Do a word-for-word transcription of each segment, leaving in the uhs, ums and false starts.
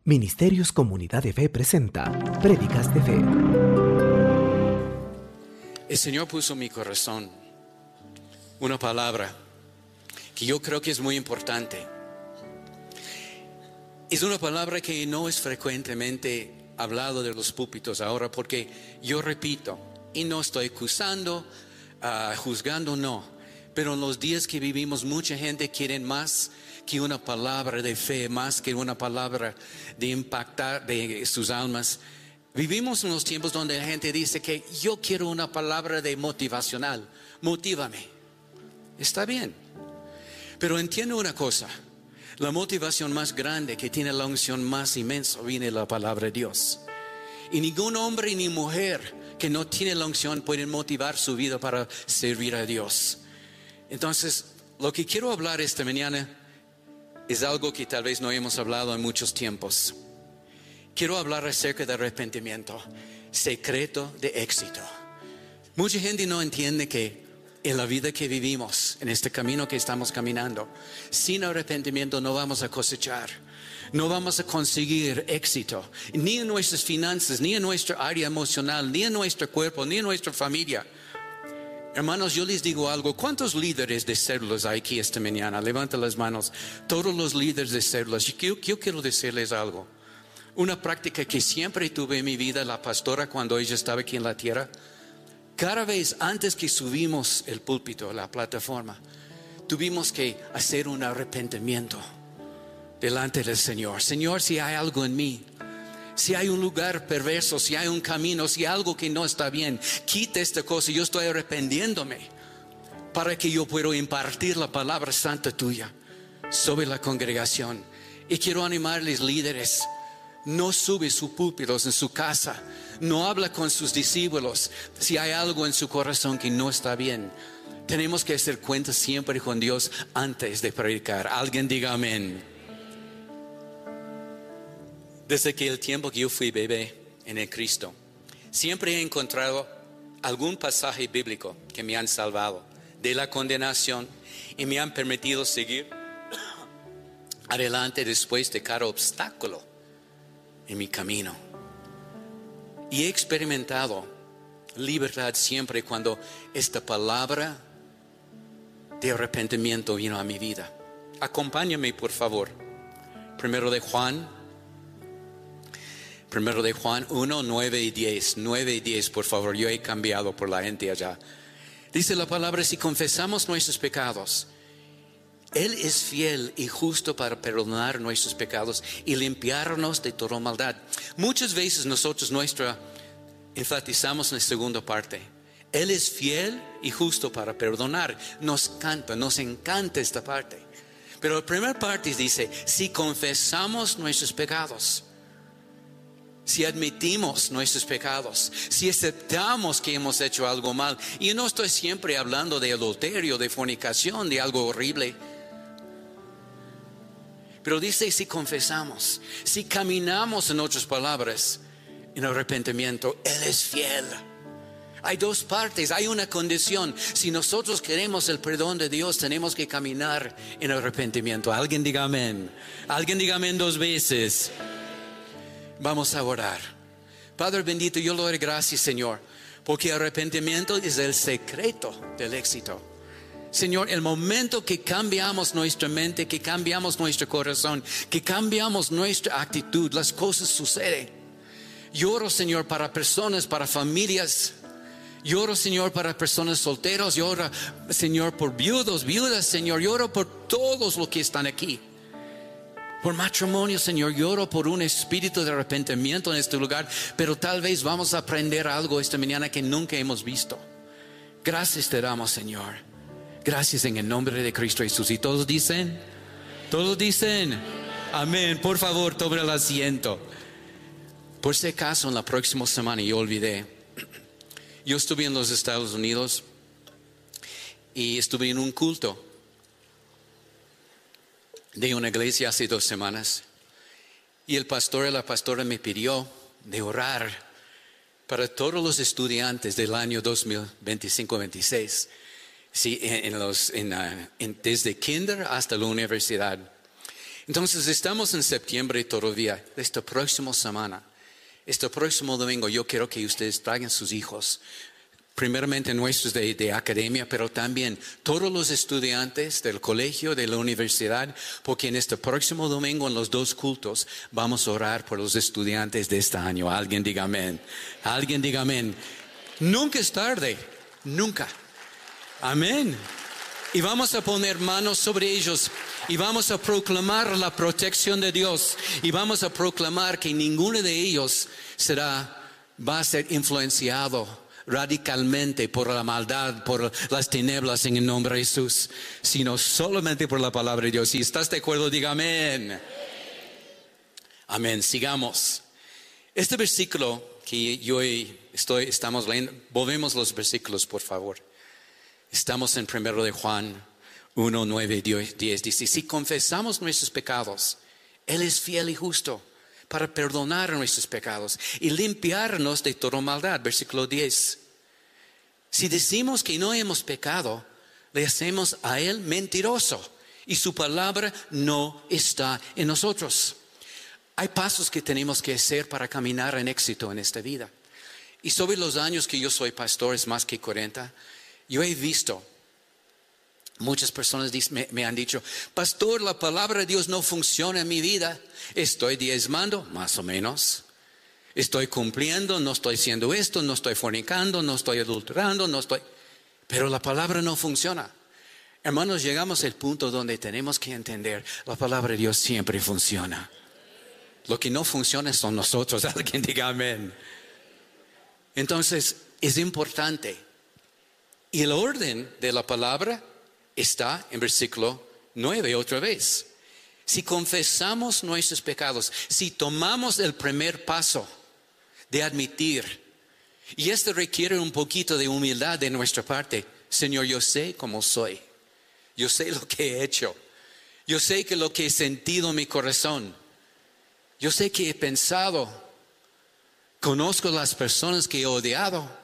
Ministerios Comunidad de Fe presenta Prédicas de Fe. El Señor puso en mi corazón una palabra que yo creo que es muy importante. Es una palabra que no es frecuentemente hablado de los púlpitos ahora, porque yo repito, y no estoy acusando, uh, juzgando, no. Pero en los días que vivimos, mucha gente quiere más que una palabra de fe, más que una palabra de impactar de sus almas. Vivimos en los tiempos donde la gente dice que yo quiero una palabra de motivacional, motívame. Está bien, pero entiendo una cosa: la motivación más grande, que tiene la unción más inmensa, viene de la palabra de Dios. Y ningún hombre ni mujer que no tiene la unción puede motivar su vida para servir a Dios. Entonces, lo que quiero hablar esta mañana es algo que tal vez no hemos hablado en muchos tiempos. Quiero hablar acerca del arrepentimiento, secreto de éxito. Mucha gente no entiende que en la vida que vivimos, en este camino que estamos caminando, sin arrepentimiento no vamos a cosechar, no vamos a conseguir éxito, ni en nuestras finanzas, ni en nuestra área emocional, ni en nuestro cuerpo, ni en nuestra familia. Hermanos, yo les digo algo. ¿Cuántos líderes de células hay aquí esta mañana? Levanten las manos. Todos los líderes de células. Yo, yo quiero decirles algo. Una práctica que siempre tuve en mi vida, la pastora, cuando ella estaba aquí en la tierra. Cada vez antes que subimos el púlpito, la plataforma, tuvimos que hacer un arrepentimiento delante del Señor. Señor, si hay algo en mí, si hay un lugar perverso, si hay un camino, si hay algo que no está bien, quita esta cosa. Yo estoy arrepentiéndome para que yo pueda impartir la palabra santa tuya sobre la congregación. Y quiero animarles, líderes: no sube sus púlpitos en su casa, no habla con sus discípulos si hay algo en su corazón que no está bien. Tenemos que hacer cuentas siempre con Dios antes de predicar. Alguien diga amén. Desde que el tiempo que yo fui bebé en el Cristo, siempre he encontrado algún pasaje bíblico que me han salvado de la condenación y me han permitido seguir adelante después de cada obstáculo en mi camino. Y he experimentado libertad siempre cuando esta palabra de arrepentimiento vino a mi vida. Acompáñame, por favor. Primero de Juan. Primero de Juan uno, nueve y diez. nueve y diez, por favor. Yo he cambiado por la gente allá. Dice la palabra: si confesamos nuestros pecados, Él es fiel y justo para perdonar nuestros pecados y limpiarnos de toda maldad. Muchas veces nosotros nuestra enfatizamos en la segunda parte. Él es fiel y justo para perdonar. Nos canta, nos encanta esta parte. Pero la primera parte dice: si confesamos nuestros pecados, si admitimos nuestros pecados, si aceptamos que hemos hecho algo mal. Y yo no estoy siempre hablando de adulterio, de fornicación, de algo horrible. Pero dice: si confesamos, si caminamos, en otras palabras, en arrepentimiento, Él es fiel. Hay dos partes, hay una condición. Si nosotros queremos el perdón de Dios, tenemos que caminar en arrepentimiento. Alguien diga amén. Alguien diga amén dos veces. Vamos a orar. Padre bendito, yo le doy gracias, Señor, porque el arrepentimiento es el secreto del éxito. Señor, el momento que cambiamos nuestra mente, que cambiamos nuestro corazón, que cambiamos nuestra actitud, las cosas suceden. Lloro, Señor, para personas, para familias. Lloro, Señor, para personas solteros. Lloro, Señor, por viudos, viudas, Señor. Lloro por todos los que están aquí. Por matrimonio, Señor, lloro por un espíritu de arrepentimiento en este lugar. Pero tal vez vamos a aprender algo esta mañana que nunca hemos visto. Gracias te damos, Señor. Gracias en el nombre de Cristo Jesús. Y todos dicen, todos dicen, amén. Por favor, tome el asiento. Por si acaso, en la próxima semana, yo olvidé. Yo estuve en los Estados Unidos y estuve en un culto de una iglesia hace dos semanas. Y el pastor y la pastora me pidió de orar para todos los estudiantes del año dos mil veinticinco veintiséis. Sí, en los, en, uh, en, desde kinder hasta la universidad. Entonces estamos en septiembre todavía, esta próxima semana, este próximo domingo yo quiero que ustedes traigan sus hijos. Primeramente nuestros de, de academia, pero también todos los estudiantes del colegio, de la universidad, porque en este próximo domingo en los dos cultos vamos a orar por los estudiantes de este año. Alguien diga amén. Alguien diga amén. Nunca es tarde, nunca. Amén. Y vamos a poner manos sobre ellos y vamos a proclamar la protección de Dios y vamos a proclamar que ninguno de ellos será, va a ser influenciado radicalmente por la maldad, por las tinieblas en el nombre de Jesús, sino solamente por la palabra de Dios. Si estás de acuerdo, diga amén. Amén. Sigamos. Este versículo que yo estoy, estamos leyendo, volvemos los versículos, por favor. Estamos en primero de Juan uno, nueve, diez. Dice, si confesamos nuestros pecados, Él es fiel y justo para perdonar nuestros pecados y limpiarnos de toda maldad. Versículo diez. Si decimos que no hemos pecado, le hacemos a Él mentiroso y su palabra no está en nosotros. Hay pasos que tenemos que hacer para caminar en éxito en esta vida. Y sobre los años que yo soy pastor, es más que cuarenta, yo he visto, muchas personas me, me han dicho, pastor, la palabra de Dios no funciona en mi vida. Estoy diezmando, más o menos. Estoy cumpliendo, no estoy haciendo esto, no estoy fornicando, no estoy adulterando, no estoy... Pero la palabra no funciona. Hermanos, llegamos al punto donde tenemos que entender, la palabra de Dios siempre funciona. Lo que no funciona son nosotros. Alguien diga amén. Entonces, es importante. Y el orden de la palabra está en versículo nueve otra vez. Si confesamos nuestros pecados, si tomamos el primer paso de admitir, y esto requiere un poquito de humildad de nuestra parte. Señor, yo sé cómo soy. Yo sé lo que he hecho. Yo sé que lo que he sentido en mi corazón. Yo sé que he pensado. Conozco las personas que he odiado.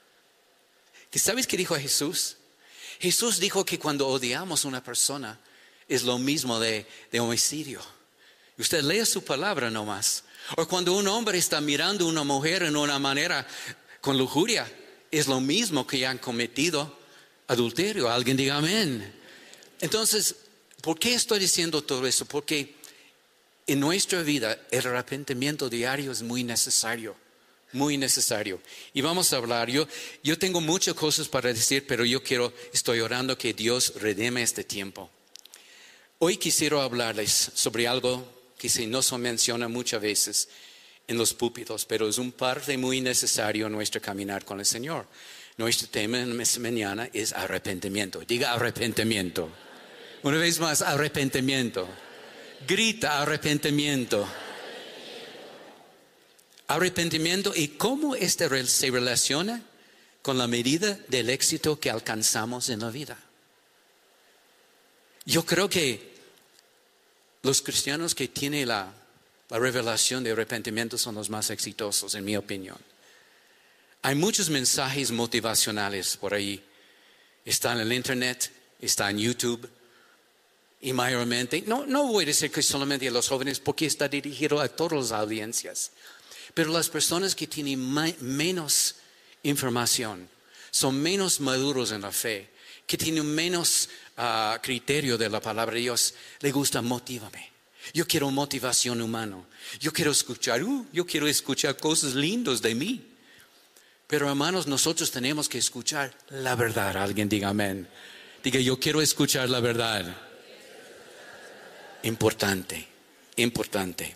¿Sabes qué dijo Jesús? Jesús dijo que cuando odiamos a una persona es lo mismo de, de homicidio. Usted lee su palabra nomás. O cuando un hombre está mirando a una mujer en una manera con lujuria, es lo mismo que han cometido adulterio. Alguien diga amén. Entonces, ¿por qué estoy diciendo todo eso? Porque en nuestra vida el arrepentimiento diario es muy necesario. Muy necesario. Y vamos a hablar. Yo, yo tengo muchas cosas para decir, pero yo quiero, estoy orando que Dios redime este tiempo. Hoy quisiera hablarles sobre algo que se no se menciona muchas veces en los púlpitos, pero es un parte muy necesario en nuestro caminar con el Señor. Nuestro tema en esta mañana es arrepentimiento. Diga arrepentimiento. Una vez más, arrepentimiento. Grita arrepentimiento. Arrepentimiento y cómo este se relaciona con la medida del éxito que alcanzamos en la vida. Yo creo que los cristianos que tienen la, la revelación de arrepentimiento son los más exitosos, en mi opinión. Hay muchos mensajes motivacionales por ahí. Está en el internet, está en YouTube. Y mayormente, no, no voy a decir que solamente a los jóvenes, porque está dirigido a todas las audiencias. Pero las personas que tienen ma- menos información, son menos maduros en la fe, que tienen menos uh, criterio de la palabra de Dios, les gusta motívame. Yo quiero motivación humana. Yo quiero escuchar, uh, yo quiero escuchar cosas lindas de mí. Pero hermanos, nosotros tenemos que escuchar la verdad. Alguien diga amén. Diga, yo quiero escuchar la verdad. Importante, importante.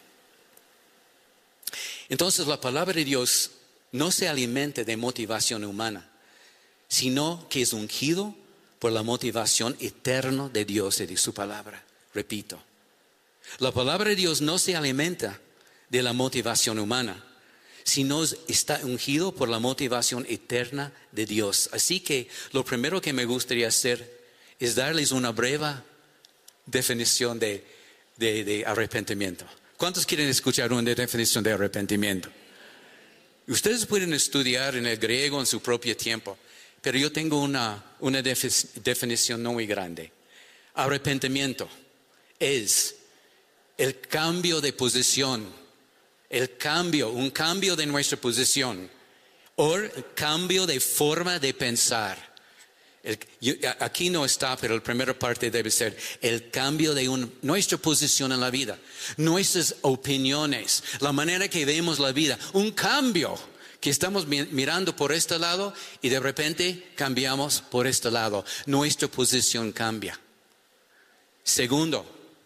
Entonces la palabra de Dios no se alimenta de motivación humana, sino que es ungido por la motivación eterna de Dios y de su palabra. Repito, la palabra de Dios no se alimenta de la motivación humana, sino está ungido por la motivación eterna de Dios. Así que lo primero que me gustaría hacer es darles una breve definición de, de, de arrepentimiento. ¿Cuántos quieren escuchar una definición de arrepentimiento? Ustedes pueden estudiar en el griego en su propio tiempo, pero yo tengo una, una definición no muy grande. Arrepentimiento es el cambio de posición, el cambio, un cambio de nuestra posición, o el cambio de forma de pensar. El, yo, aquí no está, pero la primera parte debe ser el cambio de un, nuestra posición en la vida, nuestras opiniones, la manera que vemos la vida, un cambio que estamos mirando por este lado y de repente cambiamos por este lado, nuestra posición cambia. Segundo,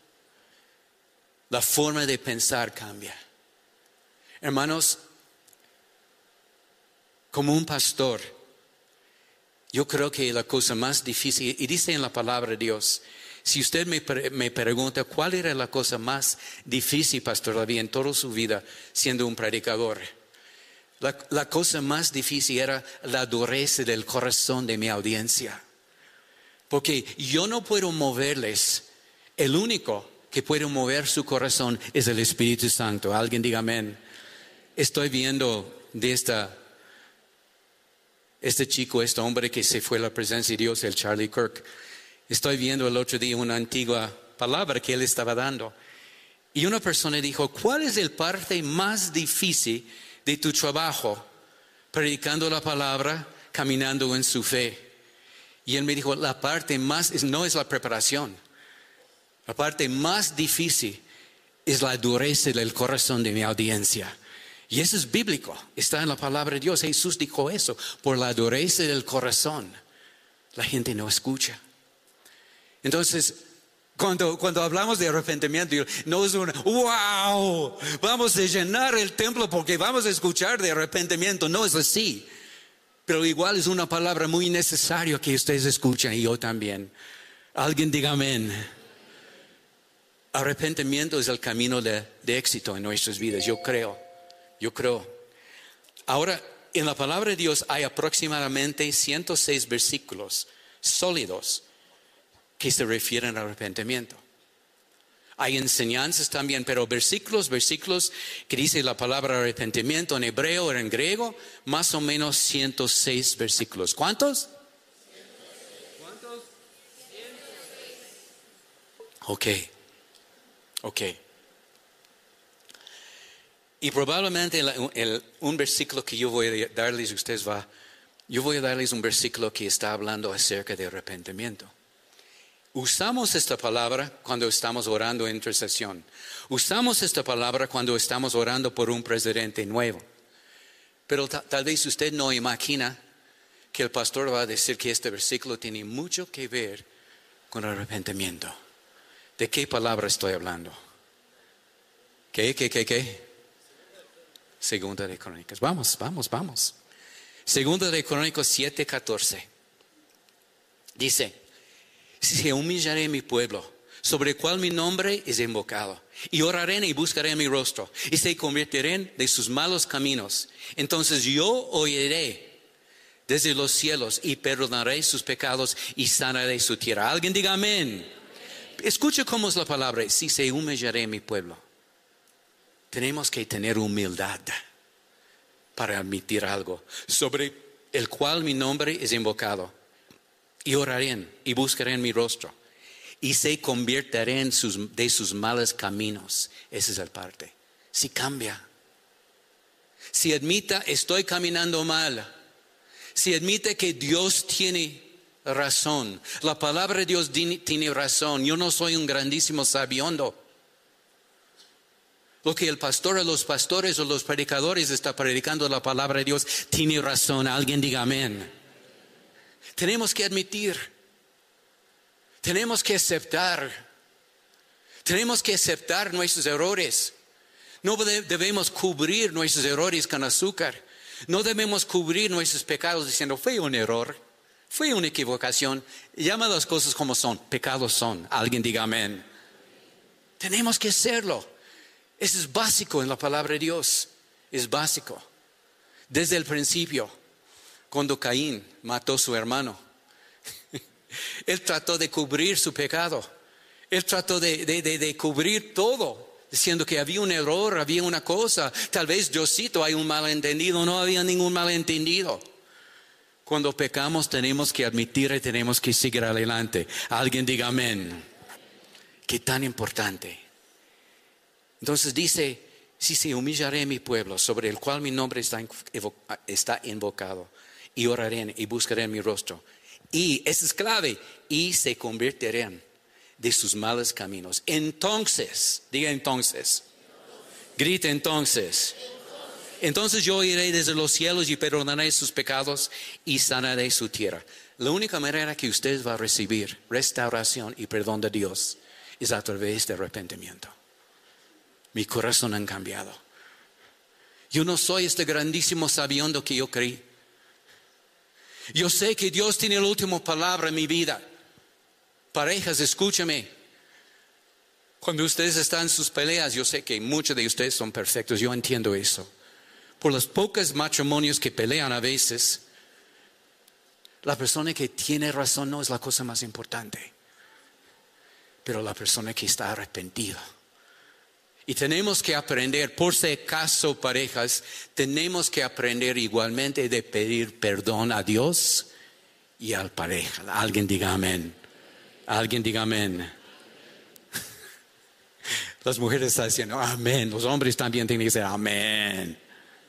la forma de pensar cambia. Hermanos, como un pastor, yo creo que la cosa más difícil, y dice en la palabra de Dios, si usted me, me pregunta cuál era la cosa más difícil, Pastor David, en toda su vida siendo un predicador, la, la cosa más difícil era la dureza del corazón de mi audiencia. Porque yo no puedo moverles, el único que puede mover su corazón es el Espíritu Santo. Alguien diga amén. Estoy viendo de esta... Este chico, este hombre que se fue a la presencia de Dios, el Charlie Kirk. Estoy viendo el otro día una antigua palabra que él estaba dando. Y una persona dijo, ¿cuál es el parte más difícil de tu trabajo? Predicando la palabra, caminando en su fe. Y él me dijo, la parte más, no es la preparación. La parte más difícil es la dureza del corazón de mi audiencia. Y eso es bíblico, está en la palabra de Dios. Jesús dijo eso, por la dureza del corazón, la gente no escucha. Entonces, cuando, cuando hablamos de arrepentimiento, no es un, wow, vamos a llenar el templo porque vamos a escuchar de arrepentimiento, no es así. Pero igual es una palabra muy necesaria que ustedes escuchan y yo también. Alguien diga amén. Arrepentimiento es el camino de, de éxito en nuestras vidas, yo creo. Yo creo. Ahora, en la palabra de Dios hay aproximadamente ciento seis versículos sólidos que se refieren al arrepentimiento. Hay enseñanzas también, pero versículos, versículos que dice la palabra arrepentimiento en hebreo o en griego, más o menos ciento seis versículos. ¿Cuántos? ¿Cuántos? Ok, ok. Y probablemente el, el, un versículo que yo voy a darles, ustedes va, yo voy a darles un versículo que está hablando acerca de arrepentimiento. Usamos esta palabra cuando estamos orando en intercesión. Usamos esta palabra cuando estamos orando por un presidente nuevo. Pero ta, tal vez usted no imagina que el pastor va a decir que este versículo tiene mucho que ver con arrepentimiento. ¿De qué palabra estoy hablando? ¿Qué, qué, qué, qué? Segunda de Crónicas. Vamos, vamos, vamos. Segunda de Crónicas siete, catorce. Dice, si se humillaré mi pueblo, sobre el cual mi nombre es invocado, y oraré y buscaré mi rostro, y se convertirán de sus malos caminos, entonces yo oiré desde los cielos y perdonaré sus pecados y sanaré su tierra. Alguien diga amén. Escucha cómo es la palabra, si se humillaré mi pueblo. Tenemos que tener humildad para admitir algo sobre el cual mi nombre es invocado. Y oraré y buscaré mi rostro. Y se convertirán sus, de sus malos caminos. Esa es la parte. Si cambia. Si admita, estoy caminando mal. Si admite que Dios tiene razón. La palabra de Dios tiene razón. Yo no soy un grandísimo sabiondo. Lo que el pastor o los pastores o los predicadores está predicando la palabra de Dios tiene razón. Alguien diga amén. Tenemos que admitir. Tenemos que aceptar. Tenemos que aceptar nuestros errores. No debemos cubrir nuestros errores con azúcar. No debemos cubrir nuestros pecados diciendo fue un error, fue una equivocación. Llama las cosas como son. Pecados son. Alguien diga amén. Tenemos que hacerlo. Eso es básico en la palabra de Dios. Es básico. Desde el principio, cuando Caín mató a su hermano, él trató de cubrir su pecado. Él trató de, de, de, de cubrir todo, diciendo que había un error, había una cosa. Tal vez Diosito hay un malentendido. No había ningún malentendido. Cuando pecamos tenemos que admitir y tenemos que seguir adelante. Alguien diga amén. Qué tan importante Entonces dice, si se humillaré mi pueblo, sobre el cual mi nombre está, está invocado, y oraré y buscaré mi rostro. Y, esa es clave, y se convertirán de sus malos caminos. Entonces, diga entonces, grita entonces. Entonces yo iré desde los cielos y perdonaré sus pecados y sanaré su tierra. La única manera que usted va a recibir restauración y perdón de Dios es a través de arrepentimiento. Mi corazón ha cambiado. Yo no soy este grandísimo sabiendo que yo creí. Yo sé que Dios tiene la última palabra en mi vida. Parejas, escúchame. Cuando ustedes están en sus peleas, yo sé que muchos de ustedes son perfectos. Yo entiendo eso. Por los pocos matrimonios que pelean a veces, la persona que tiene razón no es la cosa más importante, pero la persona que está arrepentida. Y tenemos que aprender, por si acaso parejas, tenemos que aprender igualmente de pedir perdón a Dios y al pareja. Alguien diga amén. Alguien diga amén. Las mujeres están diciendo amén. Los hombres también tienen que decir amén.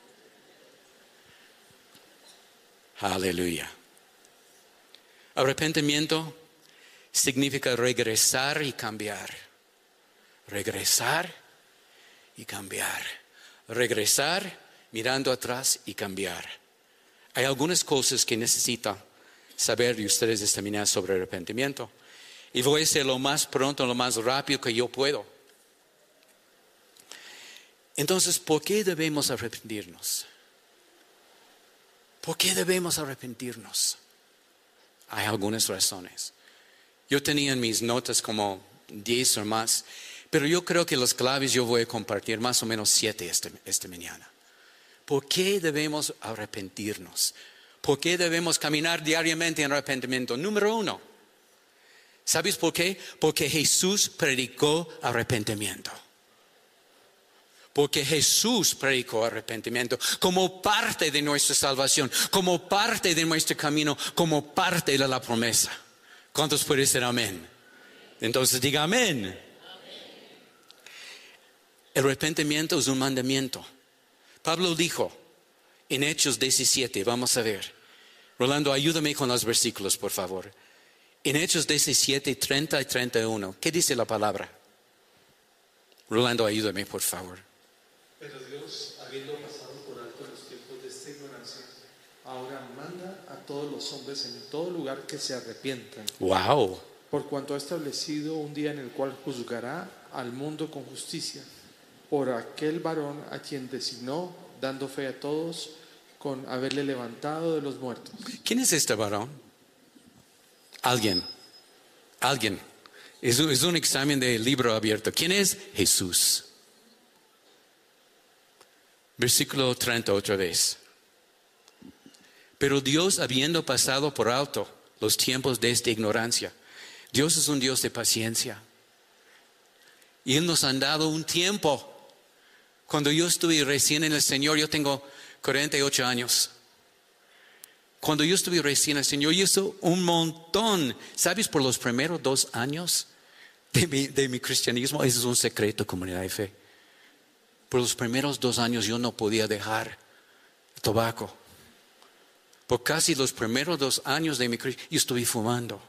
Aleluya. Arrepentimiento significa regresar y cambiar. Regresar y cambiar. Regresar mirando atrás y cambiar. Hay algunas cosas que necesitan saber de ustedes esta mañana sobre arrepentimiento. Y voy a hacer lo más pronto, lo más rápido que yo puedo. Entonces, ¿por qué debemos arrepentirnos? ¿Por qué debemos arrepentirnos? Hay algunas razones. Yo tenía en mis notas como diez o más, pero yo creo que las claves yo voy a compartir más o menos siete esta, esta mañana. ¿Por qué debemos arrepentirnos? ¿Por qué debemos caminar diariamente en arrepentimiento? Número uno, ¿sabes por qué? Porque Jesús predicó arrepentimiento. Porque Jesús predicó arrepentimiento como parte de nuestra salvación, como parte de nuestro camino, como parte de la promesa. ¿Cuántos pueden decir amén? Entonces diga amén. Amén. El arrepentimiento es un mandamiento. Pablo dijo en Hechos diecisiete, vamos a ver. Rolando, ayúdame con los versículos, por favor. En Hechos diecisiete, treinta y treinta y uno, ¿qué dice la palabra? Rolando, ayúdame, por favor. Pero Dios, habiendo pasado por alto los tiempos de esta ignorancia, ahora manda a todos los hombres en todo lugar que se arrepientan. Wow. Por cuanto ha establecido un día en el cual juzgará al mundo con justicia, por aquel varón a quien designó, dando fe a todos, con haberle levantado de los muertos. ¿Quién es este varón? Alguien. Alguien. Es un, es un examen de libro abierto. ¿Quién es? Jesús. Versículo treinta otra vez. Pero Dios, habiendo pasado por alto los tiempos de esta ignorancia, Dios es un Dios de paciencia. Y Él nos ha dado un tiempo. Cuando yo estuve recién en el Señor, yo tengo cuarenta y ocho años. Cuando yo estuve recién en el Señor, yo hice un montón. ¿Sabes? Por los primeros dos años de mi, de mi cristianismo, ese es un secreto, comunidad de fe. Por los primeros dos años yo no podía dejar el tabaco. Por casi los primeros dos años de mi cristianismo, yo estuve fumando.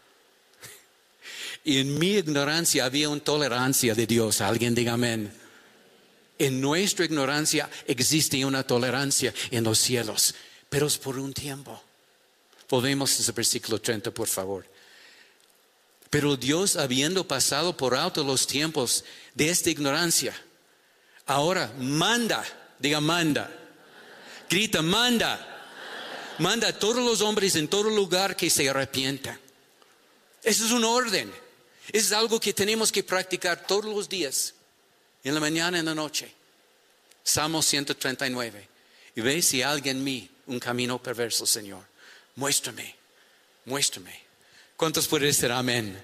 Y en mi ignorancia había una tolerancia de Dios. Alguien diga amén. En nuestra ignorancia existe una tolerancia en los cielos, pero es por un tiempo. Volvemos a ese versículo treinta, por favor. Pero Dios, habiendo pasado por alto los tiempos de esta ignorancia, ahora manda, diga manda, grita manda, manda a todos los hombres en todo lugar que se arrepientan. Eso es un orden. Eso es algo que tenemos que practicar todos los días, en la mañana y en la noche. Salmo ciento treinta y nueve. Y ve si hay en mí un camino perverso, Señor. Muéstrame, muéstrame. ¿Cuántos pueden decir amén?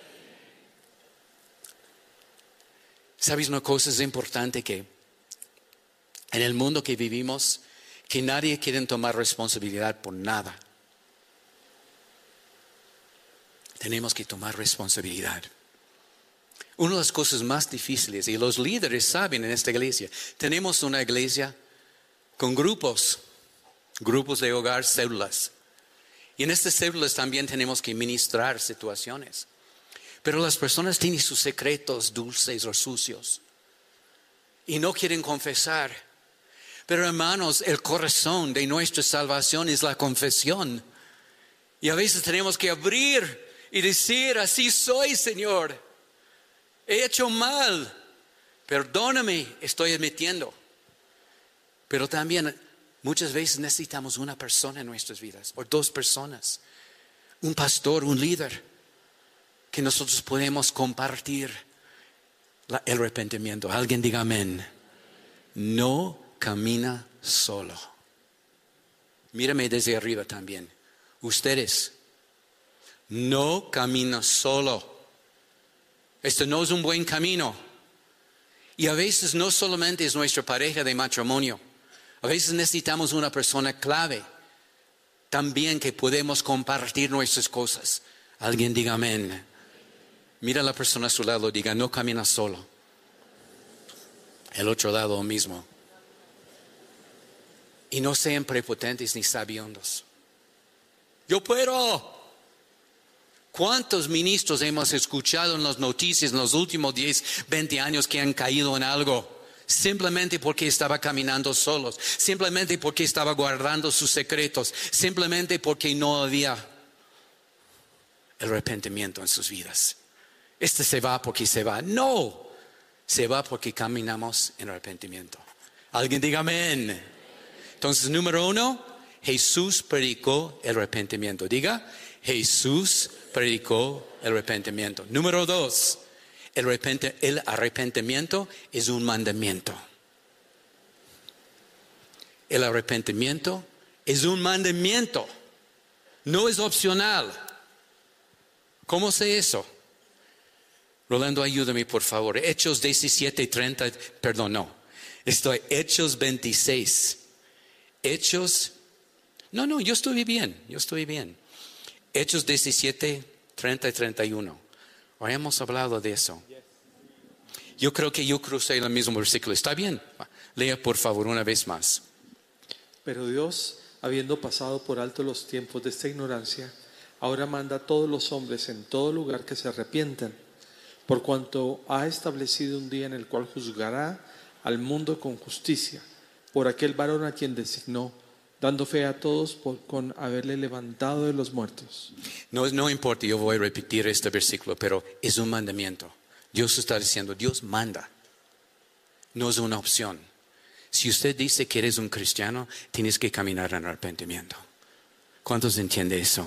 ¿Sabes una cosa? Es importante que en el mundo que vivimos, que nadie quiere tomar responsabilidad por nada. Tenemos que tomar responsabilidad. Una de las cosas más difíciles, y los líderes saben en esta iglesia, tenemos una iglesia con grupos, grupos de hogar, células. Y en estas células también tenemos que ministrar situaciones. Pero las personas tienen sus secretos dulces o sucios y no quieren confesar. Pero hermanos, el corazón de nuestra salvación es la confesión. Y a veces tenemos que abrir y decir, así soy, Señor. He hecho mal. Perdóname, estoy admitiendo. Pero también muchas veces necesitamos una persona en nuestras vidas, o dos personas. Un pastor, un líder, que nosotros podemos compartir la, el arrepentimiento. Alguien diga amén. No camina solo. Mírame desde arriba también. Ustedes, no caminan solo. Este no es un buen camino. Y a veces no solamente es nuestra pareja de matrimonio. A veces necesitamos una persona clave. También que podemos compartir nuestras cosas. Alguien diga amén. Mira a la persona a su lado, diga, no camina solo. El otro lado lo mismo. Y no sean prepotentes ni sabiondos. Yo puedo. ¿Cuántos ministros hemos escuchado en las noticias en los últimos diez, veinte años que han caído en algo? Simplemente porque estaba caminando solos. Simplemente porque estaba guardando sus secretos. Simplemente porque no había el arrepentimiento en sus vidas. Este se va porque se va. No, se va porque caminamos en arrepentimiento. Alguien diga amén. Entonces, número uno, Jesús predicó el arrepentimiento. Diga, Jesús predicó el arrepentimiento. Número dos, el, arrepent- el arrepentimiento es un mandamiento. El arrepentimiento es un mandamiento. No es opcional. ¿Cómo sé eso? Rolando, ayúdame por favor. Hechos diecisiete, treinta, perdón, no. Estoy, Hechos veintiséis. Hechos, no, no, yo estoy bien, yo estoy bien. Hechos diecisiete, treinta y treinta y uno. Hoy hemos hablado de eso. Yo creo que yo crucé el mismo versículo. ¿Está bien? Lea por favor una vez más. Pero Dios, habiendo pasado por alto los tiempos de esta ignorancia, ahora manda a todos los hombres en todo lugar que se arrepientan, por cuanto ha establecido un día en el cual juzgará al mundo con justicia, por aquel varón a quien designó, dando fe a todos por, con haberle levantado de los muertos. No, no importa, yo voy a repetir este versículo, pero es un mandamiento. Dios está diciendo, Dios manda. No es una opción. Si usted dice que eres un cristiano, tienes que caminar en arrepentimiento. ¿Cuántos entienden eso?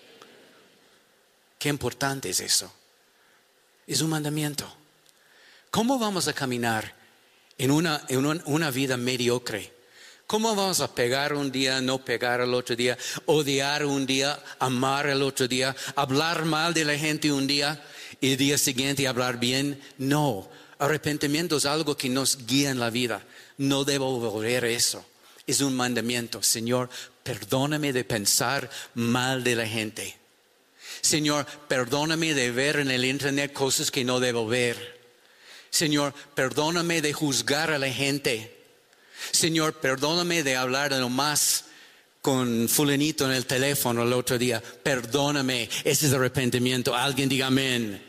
Qué importante es eso. Es un mandamiento. ¿Cómo vamos a caminar en una, en una, una vida mediocre? ¿Cómo vamos a pegar un día, no pegar el otro día, odiar un día, amar el otro día, hablar mal de la gente un día y el día siguiente hablar bien? No, arrepentimiento es algo que nos guía en la vida. No debo volver a eso. Es un mandamiento. Señor, perdóname de pensar mal de la gente. Señor, perdóname de ver en el internet cosas que no debo ver. Señor, perdóname de juzgar a la gente. Señor, perdóname de hablar nomás con fulanito en el teléfono el otro día. Perdóname, ese es arrepentimiento. Alguien diga amén.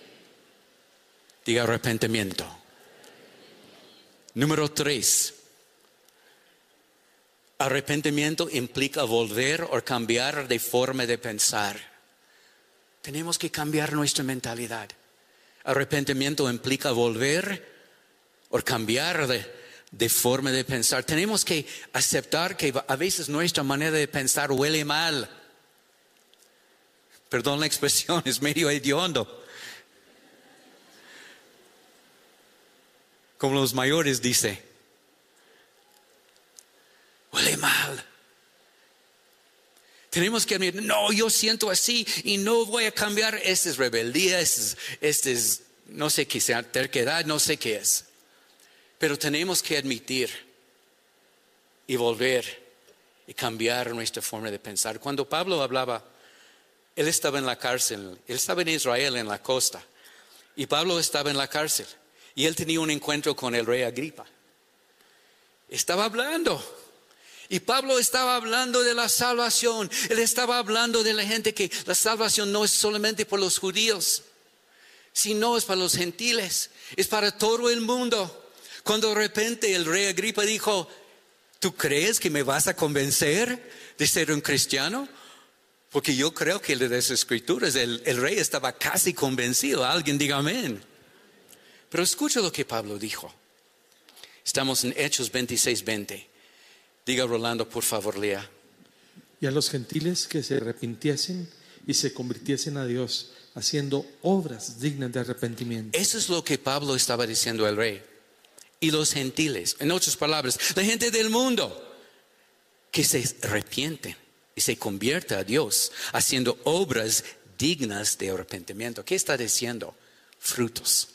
Diga arrepentimiento. Número tres. Arrepentimiento implica volver o cambiar de forma de pensar. Tenemos que cambiar nuestra mentalidad. Arrepentimiento implica volver o cambiar de de forma de pensar. Tenemos que aceptar que a veces nuestra manera de pensar huele mal. Perdón la expresión, es medio hediondo. Como los mayores dicen, huele mal. Tenemos que admitir, no, yo siento así y no voy a cambiar. Esta es rebeldía, esta es, este es no sé qué sea, terquedad, no sé qué es. Pero tenemos que admitir y volver y cambiar nuestra forma de pensar. Cuando Pablo hablaba, él estaba en la cárcel, él estaba en Israel, en la costa. Y Pablo estaba en la cárcel y él tenía un encuentro con el rey Agripa. Estaba hablando. Y Pablo estaba hablando de la salvación. Él estaba hablando de la gente, que la salvación no es solamente por los judíos, sino es para los gentiles, es para todo el mundo. Cuando de repente el rey Agripa dijo: ¿tú crees que me vas a convencer de ser un cristiano? Porque yo creo que de las escrituras el, el rey estaba casi convencido. Alguien diga amén. Pero escucha lo que Pablo dijo. Estamos en Hechos veintiséis veinte. Diga Rolando, por favor, lea. Y a los gentiles que se arrepintiesen y se convirtiesen a Dios, haciendo obras dignas de arrepentimiento. Eso es lo que Pablo estaba diciendo al rey. Y los gentiles, en otras palabras, la gente del mundo, que se arrepienten y se convierte a Dios, haciendo obras dignas de arrepentimiento. ¿Qué está diciendo? Frutos.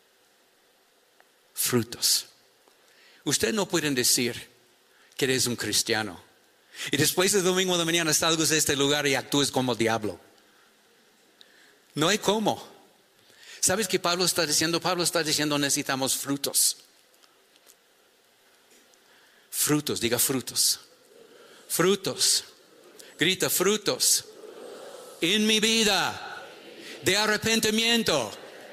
Frutos. Usted no puede decir que eres un cristiano y después del domingo de la mañana salgas de este lugar y actúes como el diablo. No hay cómo. ¿Sabes qué Pablo está diciendo? Pablo está diciendo: necesitamos frutos. Frutos, diga frutos. Frutos. Grita frutos. En mi vida de arrepentimiento.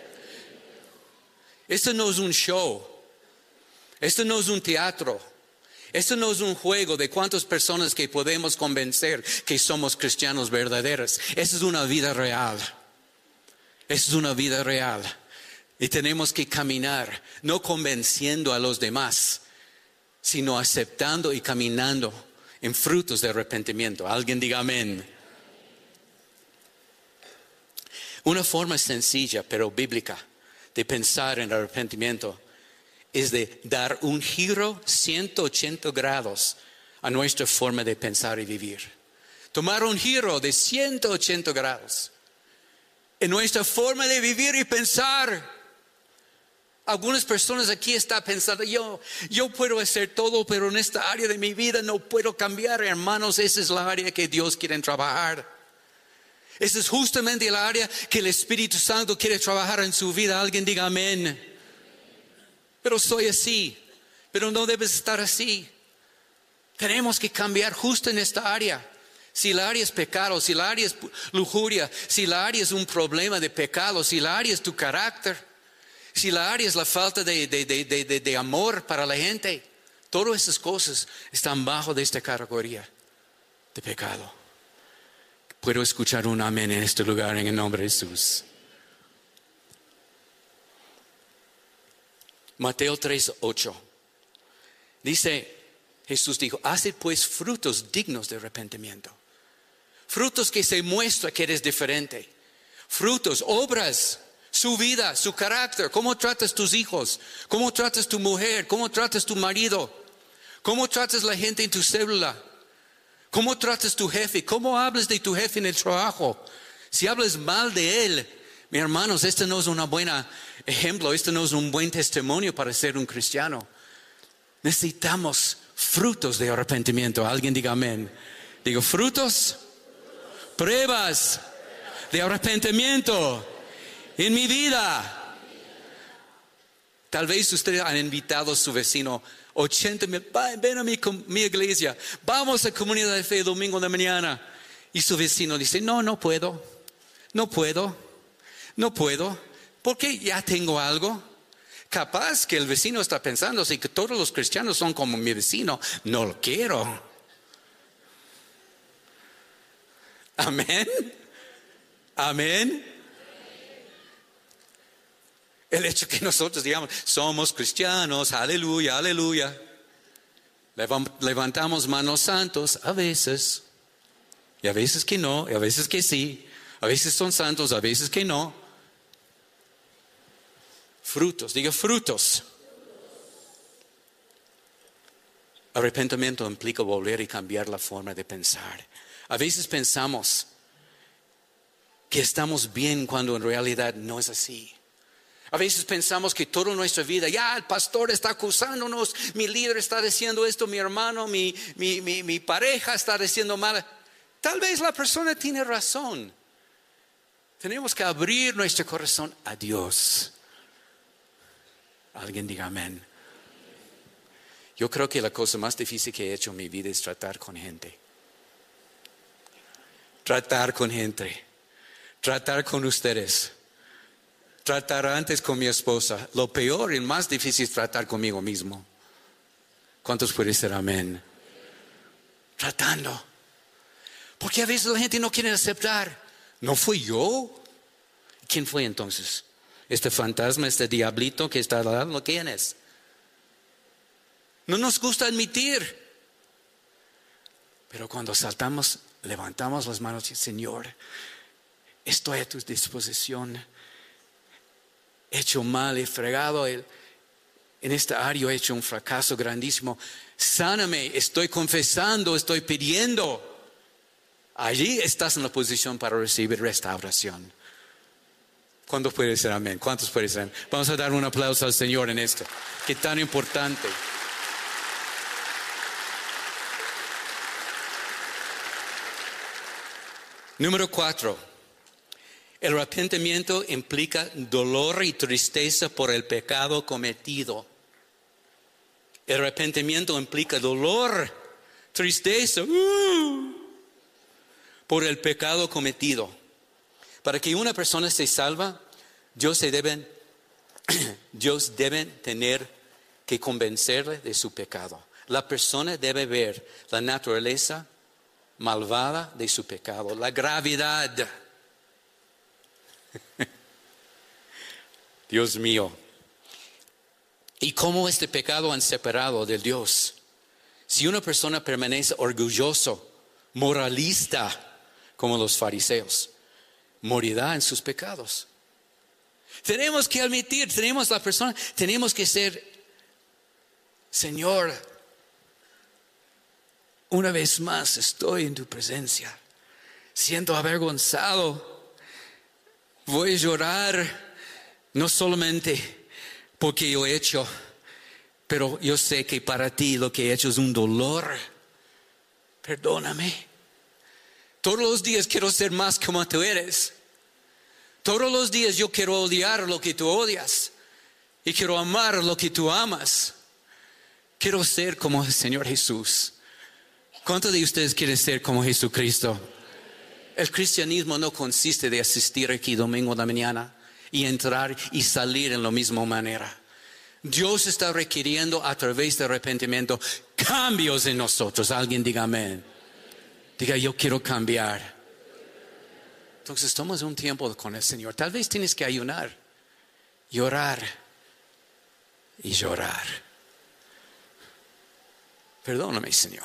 Esto no es un show. Esto no es un teatro. Esto no es un juego de cuántas personas que podemos convencer que somos cristianos verdaderos. Esta es una vida real. Esta es una vida real. Y tenemos que caminar, no convenciendo a los demás, sino aceptando y caminando en frutos de arrepentimiento. Alguien diga amén. Una forma sencilla pero bíblica de pensar en arrepentimiento es de dar un giro ciento ochenta grados a nuestra forma de pensar y vivir. Tomar un giro de ciento ochenta grados en nuestra forma de vivir y pensar. Algunas personas aquí están pensando: yo, yo puedo hacer todo, pero en esta área de mi vida no puedo cambiar. Hermanos, esa es la área que Dios quiere trabajar. Esa es justamente el área que el Espíritu Santo quiere trabajar en su vida. Alguien diga amén. Pero soy así, pero no debes estar así. Tenemos que cambiar justo en esta área. Si la área es pecado, si la área es lujuria, si la área es un problema de pecado, si la área es tu carácter, si la área es la falta de, de, de, de, de, de amor para la gente, todas esas cosas están bajo de esta categoría de pecado. Puedo escuchar un amén en este lugar en el nombre de Jesús. Mateo tres ocho. Dice, Jesús dijo: haced pues frutos dignos de arrepentimiento. Frutos que se muestra que eres diferente. Frutos, obras, su vida, su carácter. Cómo tratas tus hijos, cómo tratas tu mujer, cómo tratas tu marido, cómo tratas la gente en tu célula, cómo tratas tu jefe, cómo hablas de tu jefe en el trabajo. Si hablas mal de él, mis hermanos, este no es un buen ejemplo, este no es un buen testimonio para ser un cristiano. Necesitamos frutos de arrepentimiento. Alguien diga amén. Digo, frutos, pruebas de arrepentimiento en mi vida. Tal vez ustedes han invitado a su vecino: ochenta mil, ven a mi, mi iglesia, vamos a comunidad de fe domingo de mañana. Y su vecino dice: no, no puedo, no puedo. No puedo, porque ya tengo algo. Capaz que el vecino está pensando: si que todos los cristianos son como mi vecino, no lo quiero. Amén. Amén. El hecho que nosotros digamos: somos cristianos, aleluya, aleluya. Levantamos manos santos a veces, y a veces que no, y a veces que sí. A veces son santos, a veces que no. Frutos, diga frutos. Arrepentimiento implica volver y cambiar la forma de pensar. A veces pensamos que estamos bien cuando en realidad no es así. A veces pensamos que toda nuestra vida, ya el pastor está acusándonos, mi líder está diciendo esto, mi hermano, mi, mi, mi, mi pareja está diciendo mal. Tal vez la persona tiene razón. Tenemos que abrir nuestro corazón a Dios. Alguien diga amén. Yo creo que la cosa más difícil que he hecho en mi vida es tratar con gente. Tratar con gente. Tratar con ustedes. Tratar antes con mi esposa. Lo peor y más difícil es tratar conmigo mismo. ¿Cuántos pueden decir amén? Tratando. Porque a veces la gente no quiere aceptar. ¿No fui yo? ¿Quién fue entonces? ¿Este fantasma, este diablito que está al lado? ¿Quién es? No nos gusta admitir. Pero cuando saltamos, levantamos las manos y Señor, estoy a tu disposición. He hecho mal, he fregado. El, en esta área he hecho un fracaso grandísimo. Sáname, estoy confesando, estoy pidiendo. Allí estás en la posición para recibir restauración. ¿Cuántos pueden decir amén? ¿Cuántos pueden decir amén? Vamos a dar un aplauso al Señor en esto, que tan importante. Número cuatro. El arrepentimiento implica dolor y tristeza por el pecado cometido. El arrepentimiento implica dolor, tristeza uh, por el pecado cometido. Para que una persona se salva, Dios, se deben, Dios debe tener que convencerle de su pecado. La persona debe ver la naturaleza malvada de su pecado, la gravedad. Dios mío. ¿Y cómo este pecado han separado de Dios? Si una persona permanece orgulloso, moralista, como los fariseos, morirá en sus pecados. Tenemos que admitir, tenemos la persona, tenemos que ser, Señor, una vez más estoy en tu presencia, siento avergonzado, voy a llorar, no solamente porque yo he hecho, pero yo sé que para ti lo que he hecho es un dolor. Perdóname. Todos los días quiero ser más como tú eres. Todos los días yo quiero odiar lo que tú odias. Y quiero amar lo que tú amas. Quiero ser como el Señor Jesús. ¿Cuántos de ustedes quieren ser como Jesucristo? El cristianismo no consiste de asistir aquí domingo de la mañana y entrar y salir en la misma manera. Dios está requiriendo a través del arrepentimiento cambios en nosotros. Alguien diga amén. Diga, yo quiero cambiar. Entonces tomas un tiempo con el Señor. Tal vez tienes que ayunar, llorar y llorar. Perdóname, Señor.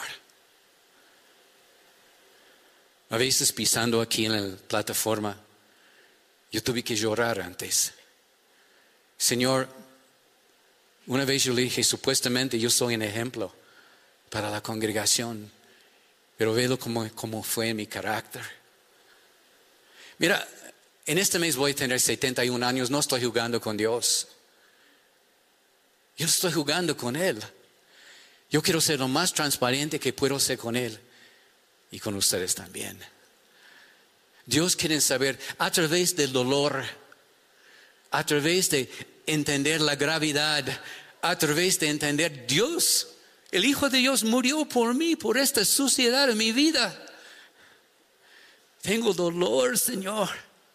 A veces pisando aquí en la plataforma, yo tuve que llorar antes. Señor, una vez yo le dije, supuestamente yo soy un ejemplo para la congregación, pero veo cómo, cómo fue mi carácter. Mira, en este mes voy a tener setenta y un años, no estoy jugando con Dios. Yo estoy jugando con Él. Yo quiero ser lo más transparente que puedo ser con Él y con ustedes también. Dios quiere saber a través del dolor, a través de entender la gravedad, a través de entender Dios, el Hijo de Dios murió por mí, por esta suciedad en mi vida. Tengo dolor, Señor.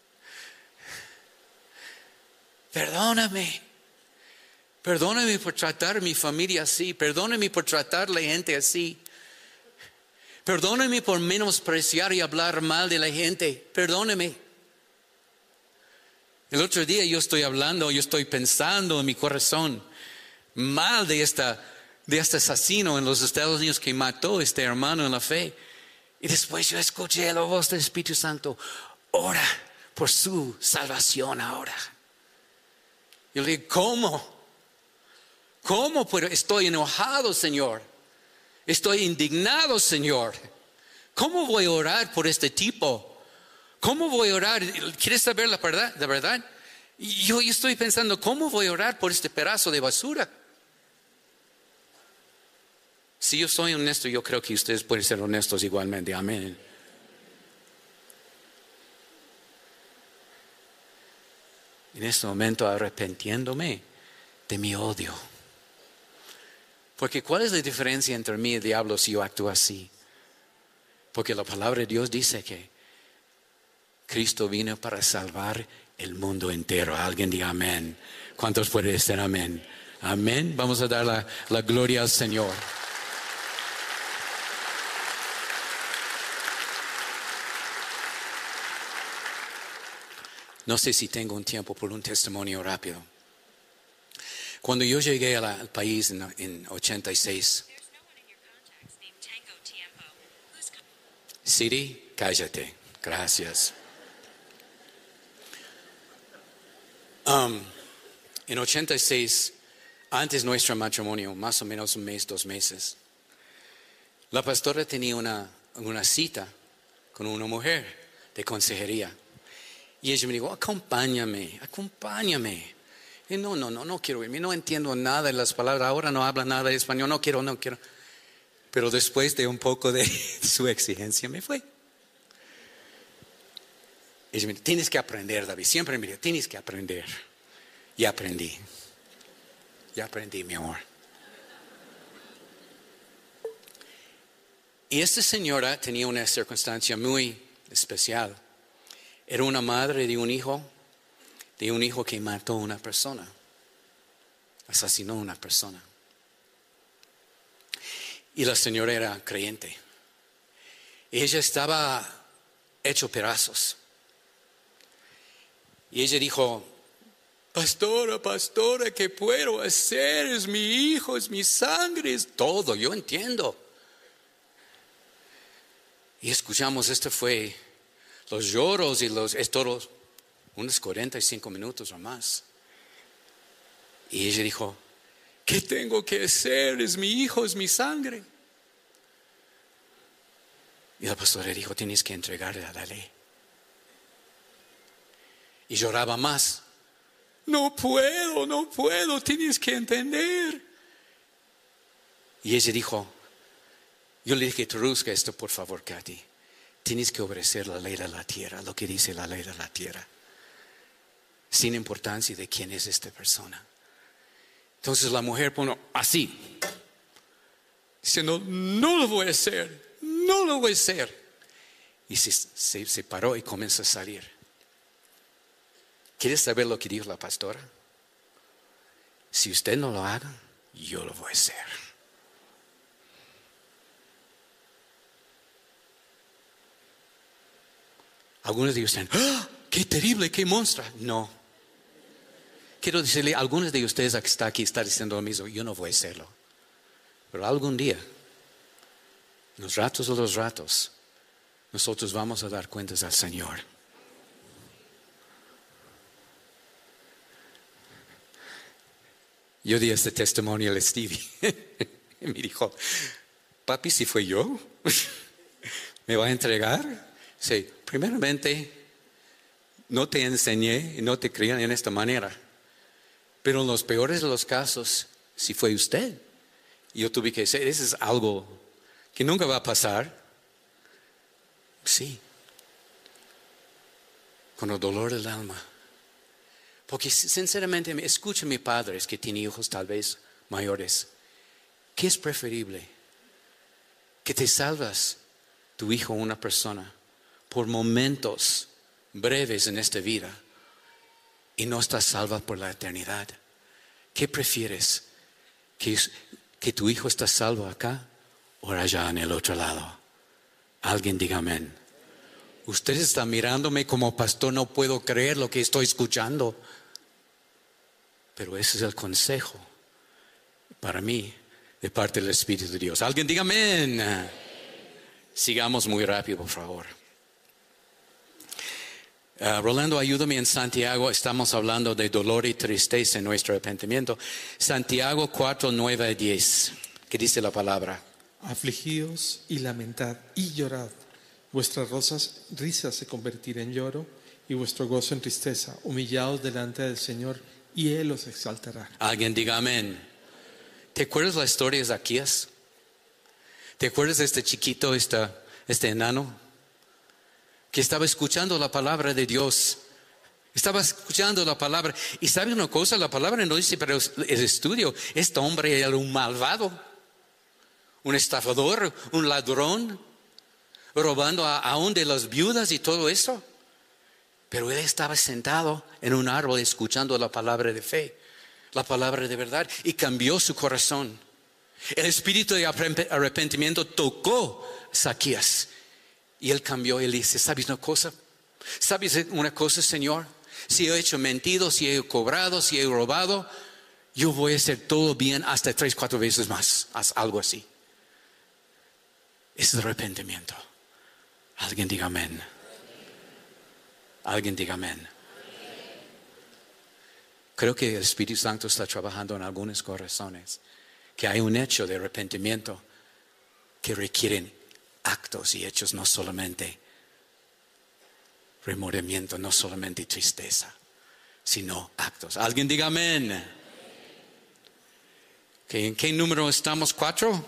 Perdóname. Perdóname por tratar a mi familia así. Perdóname por tratar a la gente así. Perdóname por menospreciar y hablar mal de la gente. Perdóname. El otro día yo estoy hablando, yo estoy pensando en mi corazón mal de, esta, de este asesino en los Estados Unidos que mató a este hermano en la fe. Y después yo escuché la voz del Espíritu Santo. Ora por su salvación ahora. Yo le dije, ¿cómo? ¿Cómo? Pero estoy enojado, Señor. Estoy indignado, Señor. ¿Cómo voy a orar por este tipo? ¿Cómo voy a orar? ¿Quieres saber la verdad? ¿La verdad? Yo, yo estoy pensando, ¿cómo voy a orar por este pedazo de basura? Si yo soy honesto, yo creo que ustedes pueden ser honestos igualmente. Amén. en este momento arrepentiéndome de mi odio. Porque ¿cuál es la diferencia entre mí y el diablo si yo actúo así? Porque la palabra de Dios dice que Cristo vino para salvar el mundo entero. Alguien diga amén. ¿Cuántos pueden decir amén? Amén. Vamos a dar la, la gloria al Señor. No sé si tengo un tiempo por un testimonio rápido. Cuando yo llegué a la- al país en, en ochenta y seis, Siri, cállate, gracias. Um, en ochenta y seis, antes de nuestro matrimonio, más o menos un mes, dos meses, la pastora tenía una, una cita con una mujer de consejería. Y ella me dijo, acompáñame, acompáñame. Y no, no, no, no quiero irme, no entiendo nada de las palabras, ahora no habla nada de español, no quiero, no quiero. Pero después de un poco de su exigencia me fue. Ella me dijo, tienes que aprender, David, siempre me dijo, tienes que aprender. Y aprendí, y aprendí, mi amor. Y esta señora tenía una circunstancia muy especial. Era una madre de un hijo, de un hijo que mató a una persona, asesinó a una persona. Y la señora era creyente. Ella estaba hecho pedazos. Y ella dijo, pastora, pastora, ¿qué puedo hacer? Es mi hijo, es mi sangre, es todo, yo entiendo. Y escuchamos, esto fue los lloros y los, es todo, unos cuarenta y cinco minutos o más. Y ella dijo, ¿qué tengo que hacer? Es mi hijo, es mi sangre. Y la pastora dijo, tienes que entregarle a la ley. Y lloraba más. No puedo, no puedo, tienes que entender. Y ella dijo, yo le dije, traduzca esto por favor, Katy. Tienes que obedecer la ley de la tierra, lo que dice la ley de la tierra, sin importancia de quién es esta persona. Entonces la mujer pone así, diciendo, no lo voy a hacer, no lo voy a hacer. Y se, se, se paró y comenzó a salir. ¿Quieres saber lo que dijo la pastora? Si usted no lo haga, yo lo voy a hacer. Algunos de ustedes, ¡ah! ¡Qué terrible, qué monstruo! No. Quiero decirle, algunos de ustedes que están aquí están diciendo lo mismo, yo no voy a hacerlo. Pero algún día, los ratos o los ratos, nosotros vamos a dar cuentas al Señor. Yo di este testimonio a Stevie. Y me dijo, papi, si fue yo, ¿me va a entregar? Sí, primeramente, no te enseñé y no te crié en esta manera. Pero en los peores de los casos, si fue usted, yo tuve que decir, eso es algo que nunca va a pasar. Sí, con el dolor del alma. Porque sinceramente, escucha a mis padres que tienen hijos tal vez mayores. ¿Qué es preferible? Que te salvas tu hijo o una persona por momentos breves en esta vida y no estás salva por la eternidad. ¿Qué prefieres? ¿Que, que tu hijo está salvo acá o allá en el otro lado? Alguien diga amén. Ustedes están mirándome como pastor, no puedo creer lo que estoy escuchando. Pero ese es el consejo para mí de parte del Espíritu de Dios. Alguien diga amén. Sigamos muy rápido, por favor. Uh, Rolando, ayúdame en Santiago. Estamos hablando de dolor y tristeza en nuestro arrepentimiento. Santiago cuatro, nueve a diez. ¿Qué dice la palabra? Afligíos y lamentad y llorad. Vuestras rosas, risas se convertirán en lloro y vuestro gozo en tristeza. Humillaos delante del Señor y Él os exaltará. Alguien diga amén. ¿Te acuerdas la historia de Zaquías? ¿Te acuerdas de este chiquito, este, este enano? Que estaba escuchando la palabra de Dios Estaba escuchando la palabra. Y sabe una cosa, la palabra no dice, pero el estudio, este hombre era un malvado, un estafador, un ladrón, robando a, aún de las viudas y todo eso. Pero él estaba sentado en un árbol escuchando la palabra de fe, la palabra de verdad, y cambió su corazón. El espíritu de arrepentimiento tocó a Zaquías y él cambió. Él dice, ¿sabes una cosa? ¿Sabes una cosa, Señor? Si he hecho mentido, si he cobrado, si he robado, yo voy a hacer todo bien hasta tres, cuatro veces más. Haz algo así. Ese es arrepentimiento. Alguien diga amén. Alguien diga amén. Creo que el Espíritu Santo está trabajando en algunos corazones, que hay un hecho de arrepentimiento que requieren actos y hechos, no solamente remordimiento, no solamente tristeza, sino actos. Alguien diga amén. ¿Okay? ¿En qué número estamos? ¿Cuatro?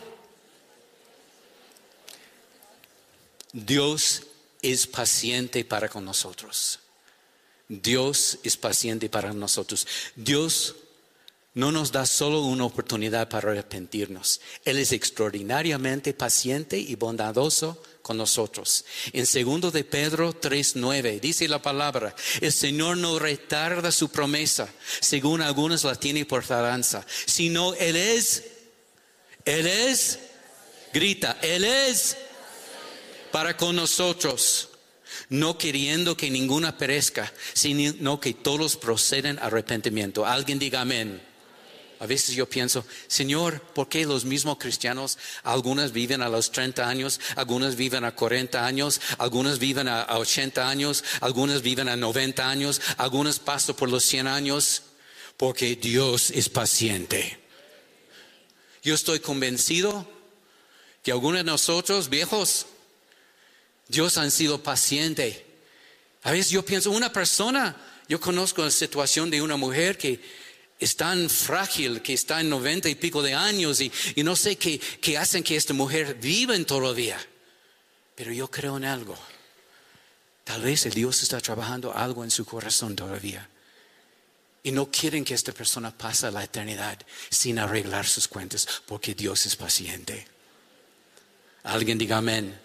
Dios es paciente para con nosotros. Dios es paciente para nosotros. Dios no nos da solo una oportunidad para arrepentirnos. Él es extraordinariamente paciente y bondadoso con nosotros. En segundo de Pedro tres nueve dice la palabra: el Señor no retarda su promesa, según algunos la tienen por tardanza, sino Él es, Él es, grita, Él es para con nosotros, no queriendo que ninguna perezca, sino que todos proceden a arrepentimiento. Alguien diga amén. A veces yo pienso, Señor, ¿por qué los mismos cristianos, algunas viven a los treinta años, algunas viven a cuarenta años, algunas viven a ochenta años, algunas viven a noventa años, algunas pasan por los cien años? Porque Dios es paciente. Yo estoy convencido que algunos de nosotros, viejos, Dios han sido paciente. A veces yo pienso, una persona, yo conozco la situación de una mujer que es tan frágil, que está en noventa y pico de años y, y no sé qué, qué hacen que esta mujer viva todavía. Pero yo creo en algo. Tal vez el Dios está trabajando algo en su corazón todavía. Y no quieren que esta persona pase la eternidad sin arreglar sus cuentas, porque Dios es paciente. Alguien diga amén.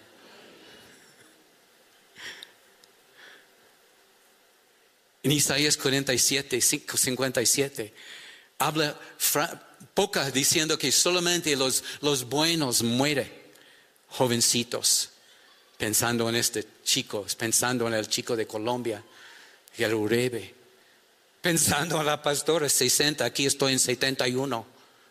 En Isaías cuarenta y siete, cincuenta y siete, habla poca diciendo que solamente los, los buenos mueren, jovencitos, pensando en este chico, pensando en el chico de Colombia, y el Urebe, pensando en la pastora sesenta, aquí estoy en setenta y uno.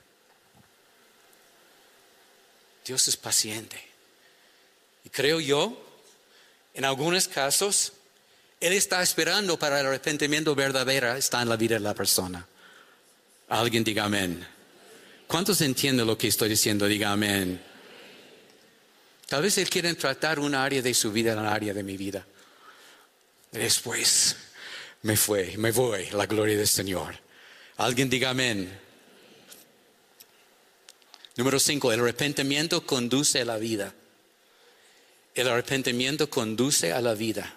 Dios es paciente. Y creo yo, en algunos casos, Él está esperando para el arrepentimiento verdadero, está en la vida de la persona. Alguien diga amén. ¿Cuántos entienden lo que estoy diciendo? Diga amén. Tal vez Él quiere tratar un área de su vida en el área de mi vida. Después me fue, me voy, la gloria del Señor. Alguien diga amén. Número cinco, el arrepentimiento conduce a la vida. El arrepentimiento conduce a la vida.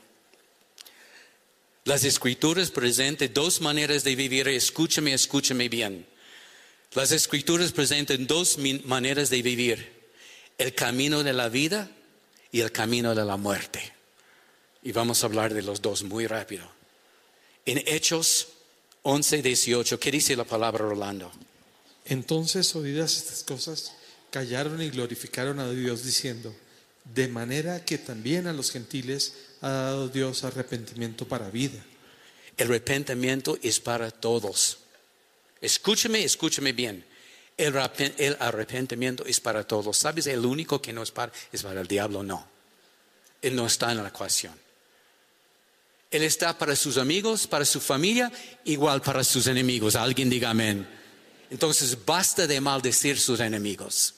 Las Escrituras presentan dos maneras de vivir. Escúchame, escúchame bien. Las Escrituras presentan dos maneras de vivir: el camino de la vida y el camino de la muerte. Y vamos a hablar de los dos muy rápido. En Hechos once dieciocho, ¿qué dice la palabra, Rolando? Entonces, oídas estas cosas, callaron y glorificaron a Dios diciendo: de manera que también a los gentiles ha dado Dios arrepentimiento para vida. El arrepentimiento es para todos. Escúchame, escúchame bien. El, el arrepentimiento es para todos. ¿Sabes? El único que no es para, es para el diablo, no. Él no está en la ecuación. Él está para sus amigos, para su familia, igual para sus enemigos. Alguien diga amén. Entonces basta de maldecir sus enemigos.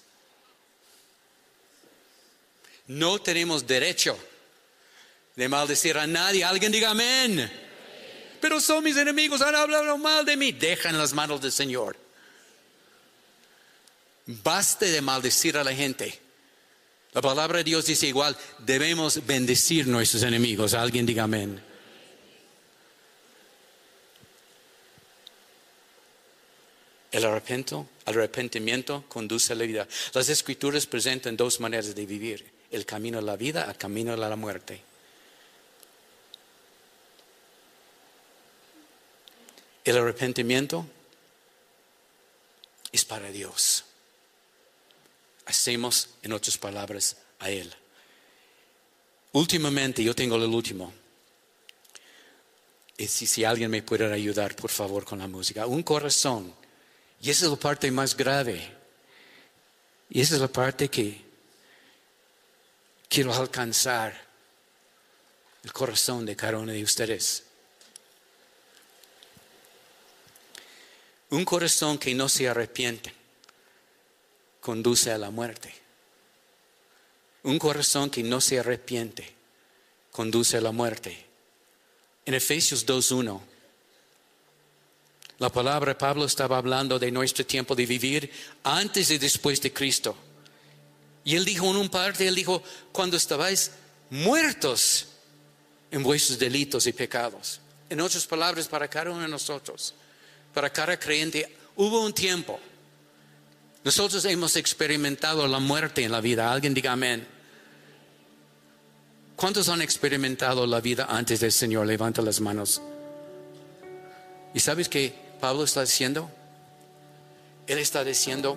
No tenemos derecho de maldecir a nadie. Alguien diga amén. Pero son mis enemigos, han hablado mal de mí. Deja en las manos del Señor. Basta de maldecir a la gente. La palabra de Dios dice igual, debemos bendecir a nuestros enemigos. Alguien diga amén. El arrepentimiento, el arrepentimiento conduce a la vida. Las Escrituras presentan dos maneras de vivir: el camino a la vida, el camino a la muerte. El arrepentimiento es para Dios. Hacemos, en otras palabras, a Él. Últimamente, yo tengo el último. Y si, si alguien me puede ayudar, por favor, con la música. Un corazón. Y esa es la parte más grave. Y esa es la parte que quiero alcanzar. El corazón de cada uno de ustedes. Un corazón que no se arrepiente conduce a la muerte. Un corazón que no se arrepiente conduce a la muerte. En Efesios dos uno, la palabra Pablo estaba hablando de nuestro tiempo de vivir antes y después de Cristo. Y él dijo en un parte, él dijo, cuando estabais muertos en vuestros delitos y pecados. En otras palabras, para cada uno de nosotros, para cada creyente, hubo un tiempo. Nosotros hemos experimentado la muerte en la vida. Alguien diga amén. ¿Cuántos han experimentado la vida antes del Señor? Levanta las manos. ¿Y sabes qué Pablo está diciendo? Él está diciendo,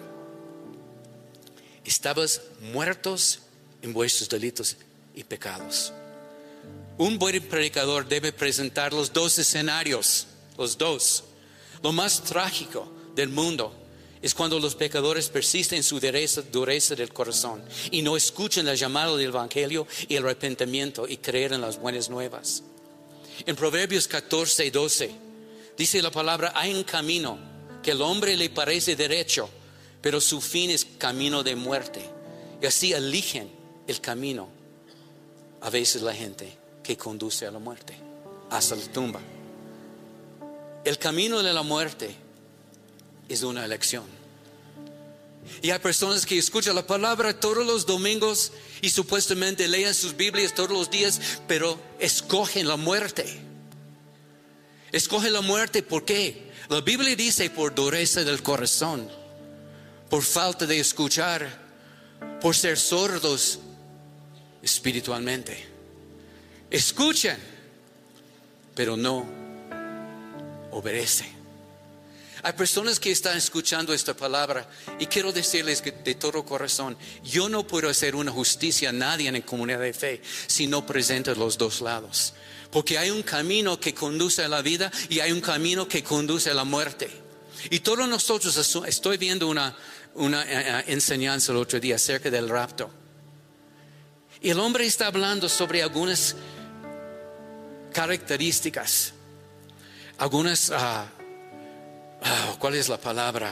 estabas muertos en vuestros delitos y pecados. Un buen predicador debe presentar los dos escenarios, los dos. Lo más trágico del mundo es cuando los pecadores persisten en su dureza, dureza del corazón y no escuchan la llamada del Evangelio y el arrepentimiento y creer en las buenas nuevas. En Proverbios catorce doce dice la palabra, hay un camino que al hombre le parece derecho, pero su fin es camino de muerte. Y así eligen el camino a veces la gente que conduce a la muerte, hasta la tumba. El camino de la muerte es una elección. Y hay personas que escuchan la palabra todos los domingos y supuestamente leen sus Biblias todos los días, pero escogen la muerte. Escogen la muerte, ¿por qué? La Biblia dice por dureza del corazón, por falta de escuchar, por ser sordos espiritualmente. Escuchan, pero no obedecen. Hay personas que están escuchando esta palabra y quiero decirles que de todo corazón, yo no puedo hacer una justicia a nadie en la comunidad de fe si no presento los dos lados. Porque hay un camino que conduce a la vida y hay un camino que conduce a la muerte. Y todos nosotros, estoy viendo una, una uh, enseñanza el otro día acerca del rapto. Y el hombre está hablando sobre algunas características, algunas... Uh, Oh, ¿cuál es la palabra?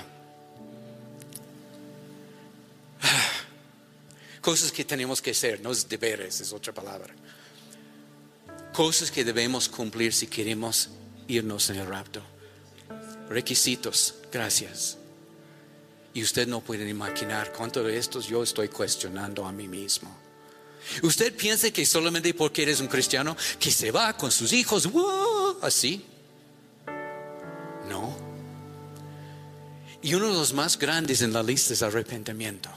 Ah, cosas que tenemos que hacer, no es deberes, es otra palabra. Cosas que debemos cumplir si queremos irnos en el rapto. Requisitos, gracias. Y usted no puede imaginar cuánto de estos yo estoy cuestionando a mí mismo. Usted piensa que solamente porque eres un cristiano que se va con sus hijos, ¡wow! Así. No. Y uno de los más grandes en la lista es arrepentimiento.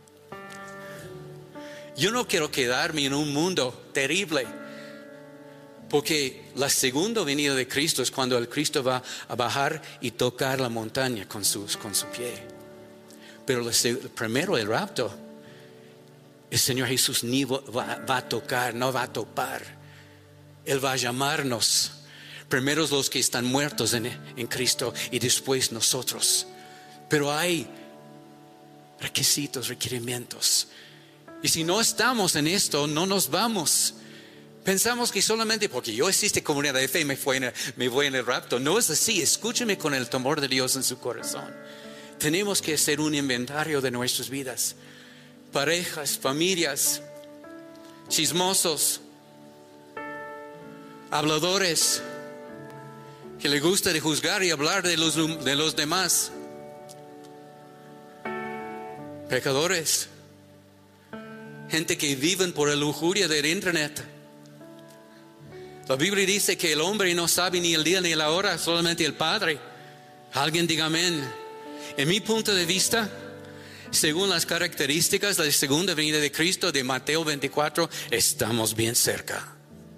Yo no quiero quedarme en un mundo terrible, porque la segunda venida de Cristo es cuando el Cristo va a bajar y tocar la montaña con, sus, con su pie. Pero el primero, el rapto, el Señor Jesús ni va, va a tocar, no va a topar. Él va a llamarnos. Primero los que están muertos en, en Cristo y después nosotros. Pero hay requisitos, requerimientos. Y si no estamos en esto, no nos vamos. Pensamos que solamente porque yo existe comunidad de fe me, fue en el, me voy en el rapto. No es así. Escúcheme con el temor de Dios en su corazón. Tenemos que hacer un inventario de nuestras vidas. Parejas, familias, chismosos, habladores, que le gusta de juzgar y hablar de los, de los demás. Pecadores, gente que viven por la lujuria del internet. La Biblia dice que el hombre no sabe ni el día ni la hora, solamente el Padre. Alguien diga amén. En mi punto de vista, según las características de la segunda venida de Cristo de Mateo veinticuatro, estamos bien cerca.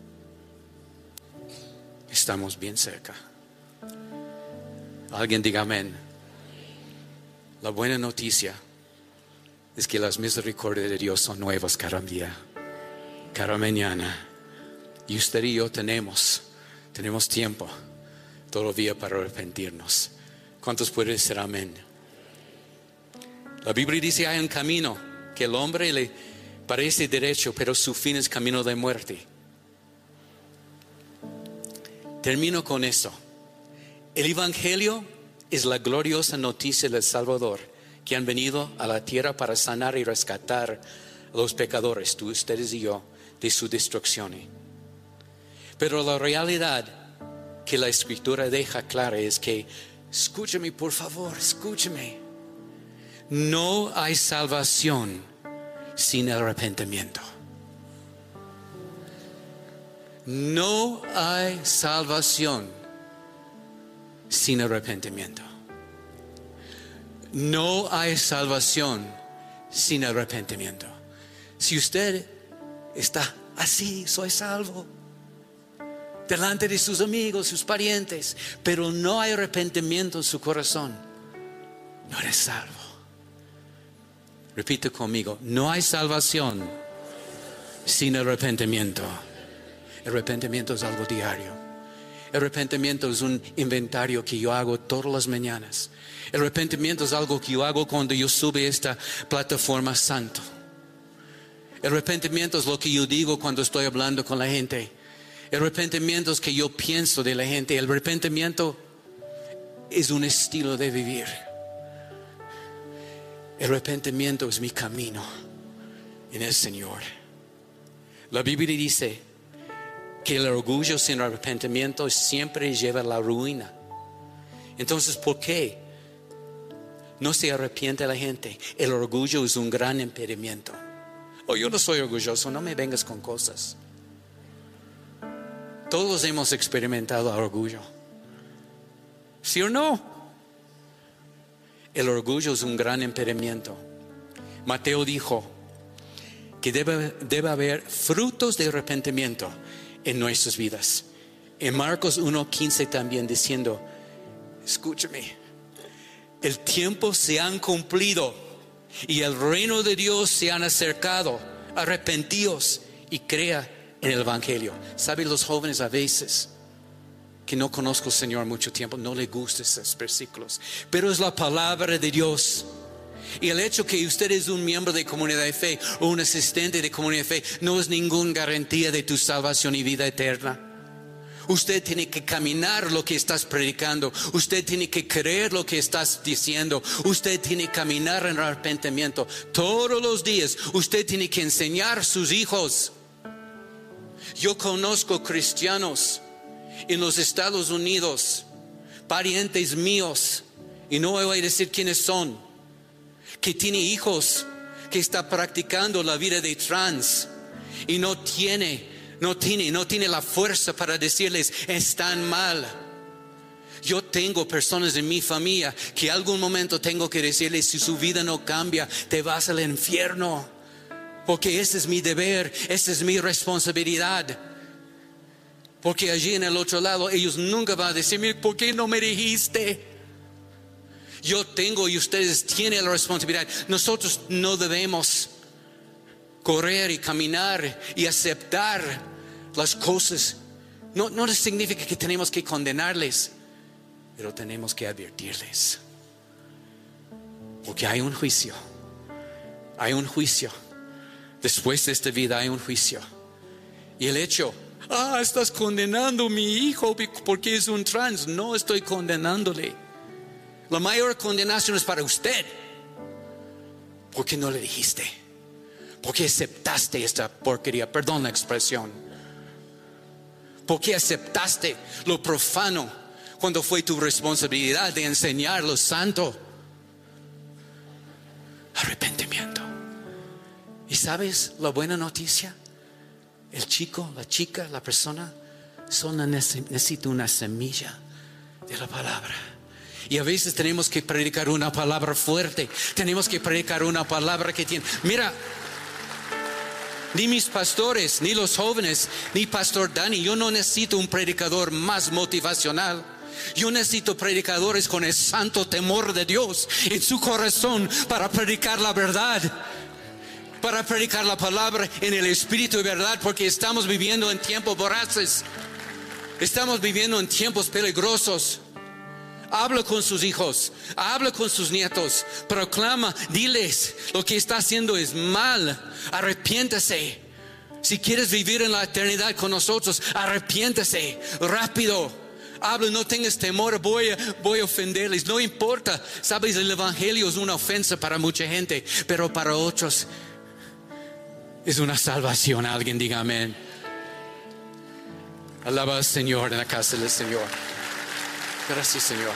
Estamos bien cerca. Alguien diga amén. La buena noticia es que las misericordias de Dios son nuevas cada día, cada mañana. Y usted y yo tenemos, tenemos tiempo todavía para arrepentirnos. ¿Cuántos pueden decir amén? La Biblia dice: hay un camino que el hombre le parece derecho, pero su fin es camino de muerte. Termino con eso. El Evangelio es la gloriosa noticia del Salvador, que han venido a la tierra para sanar y rescatar a los pecadores, tú, ustedes y yo, de su destrucción. Pero la realidad que la Escritura deja clara es que, escúchame por favor, escúchame, no hay salvación sin arrepentimiento. No hay salvación sin arrepentimiento. No hay salvación sin arrepentimiento. Si usted está así, soy salvo, delante de sus amigos, sus parientes, pero no hay arrepentimiento en su corazón, no eres salvo. Repite conmigo: no hay salvación sin arrepentimiento. El arrepentimiento es algo diario. El arrepentimiento es un inventario que yo hago todas las mañanas. El arrepentimiento es algo que yo hago cuando yo subo a esta plataforma santo. El arrepentimiento es lo que yo digo cuando estoy hablando con la gente. El arrepentimiento es que yo pienso de la gente. El arrepentimiento es un estilo de vivir. El arrepentimiento es mi camino en el Señor. La Biblia dice que el orgullo sin arrepentimiento siempre lleva a la ruina. Entonces, ¿por qué no se arrepiente la gente? El orgullo es un gran impedimento. Oh, yo no soy orgulloso, no me vengas con cosas. Todos hemos experimentado orgullo, ¿sí o no? El orgullo es un gran impedimento. Mateo dijo que debe, debe haber frutos de arrepentimiento en nuestras vidas. En Marcos uno quince también diciendo: escúchame, el tiempo se han cumplido y el reino de Dios se han acercado. Arrepentíos y crea en el Evangelio. ¿Saben los jóvenes a veces que no conozco al Señor mucho tiempo, no les gustan esos versículos? Pero es la palabra de Dios. Y el hecho que usted es un miembro de comunidad de fe o un asistente de comunidad de fe no es ninguna garantía de tu salvación y vida eterna. Usted tiene que caminar lo que estás predicando. Usted tiene que creer lo que estás diciendo. Usted tiene que caminar en arrepentimiento todos los días. Usted tiene que enseñar a sus hijos. Yo conozco cristianos en los Estados Unidos, parientes míos, y no voy a decir quiénes son, que tiene hijos que está practicando la vida de trans y no tiene No tiene, no tiene la fuerza para decirles están mal. Yo tengo personas en mi familia que algún momento tengo que decirles: si su vida no cambia, te vas al infierno. Porque ese es mi deber, esa es mi responsabilidad. Porque allí en el otro lado ellos nunca van a decirme: ¿por qué no me dijiste? Yo tengo y ustedes tienen la responsabilidad. Nosotros no debemos correr y caminar y aceptar las cosas. No, no significa que tenemos que condenarles, pero tenemos que advertirles. Porque hay un juicio. Hay un juicio. Después de esta vida hay un juicio. Y el hecho, ah, estás condenando a mi hijo porque es un trans. No estoy condenándole. La mayor condenación es para usted. ¿Por qué no le dijiste? ¿Por qué aceptaste esta porquería? Perdón la expresión. ¿Por qué aceptaste lo profano cuando fue tu responsabilidad de enseñar lo santo? Arrepentimiento. ¿Y sabes la buena noticia? El chico, la chica, la persona solo necesita una semilla de la palabra. Y a veces tenemos que predicar una palabra fuerte. Tenemos que predicar una palabra que tiene... Mira, ni mis pastores, ni los jóvenes, ni Pastor Dani, yo no necesito un predicador más motivacional. Yo necesito predicadores con el santo temor de Dios en su corazón para predicar la verdad, para predicar la palabra en el espíritu de verdad, porque estamos viviendo en tiempos voraces. Estamos viviendo en tiempos peligrosos. Habla con sus hijos, habla con sus nietos, proclama, diles lo que está haciendo es mal, arrepiéntase. Si quieres vivir en la eternidad con nosotros, arrepiéntase rápido. Habla, no tengas temor, voy a, voy a ofenderles, no importa. Sabes, el evangelio es una ofensa para mucha gente, pero para otros es una salvación. Alguien diga amén. Alaba al Señor en la casa del Señor. Gracias, Señor.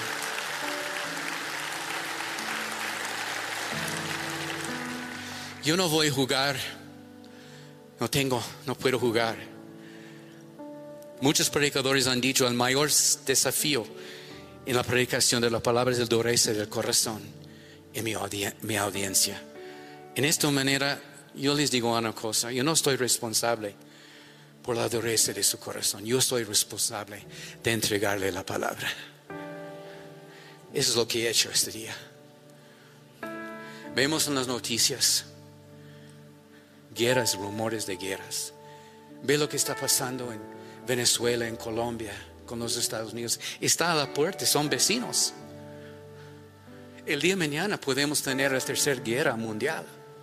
Yo no voy a jugar. No tengo, no puedo jugar. Muchos predicadores han dicho el mayor desafío en la predicación de la palabra es el dureza del corazón en mi, audi- mi audiencia. En esta manera, yo les digo una cosa. Yo no estoy responsable por la dureza de su corazón. Yo soy responsable de entregarle la palabra. Eso es lo que he hecho este día. Vemos en las noticias guerras, rumores de guerras. Ve lo que está pasando en Venezuela, en Colombia, con los Estados Unidos. Está a la puerta, son vecinos. El día de mañana podemos tener la tercera guerra mundial.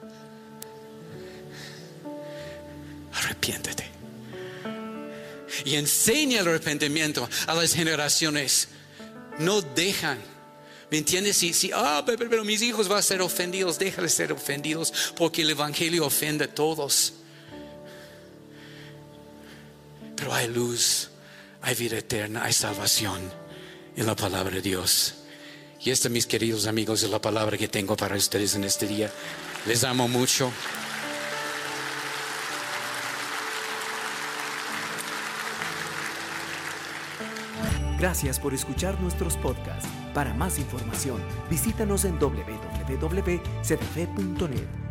Arrepiéntete y enseña el arrepentimiento a las generaciones. No dejan, ¿me entiendes? Si, si ah, pero, pero mis hijos van a ser ofendidos, déjales ser ofendidos, porque el evangelio ofende a todos. Pero hay luz, hay vida eterna, hay salvación en la palabra de Dios. Y esta, mis queridos amigos, es la palabra que tengo para ustedes en este día. Les amo mucho. Gracias por escuchar nuestros podcasts. Para más información, visítanos en doble u doble u doble u punto c d f punto net.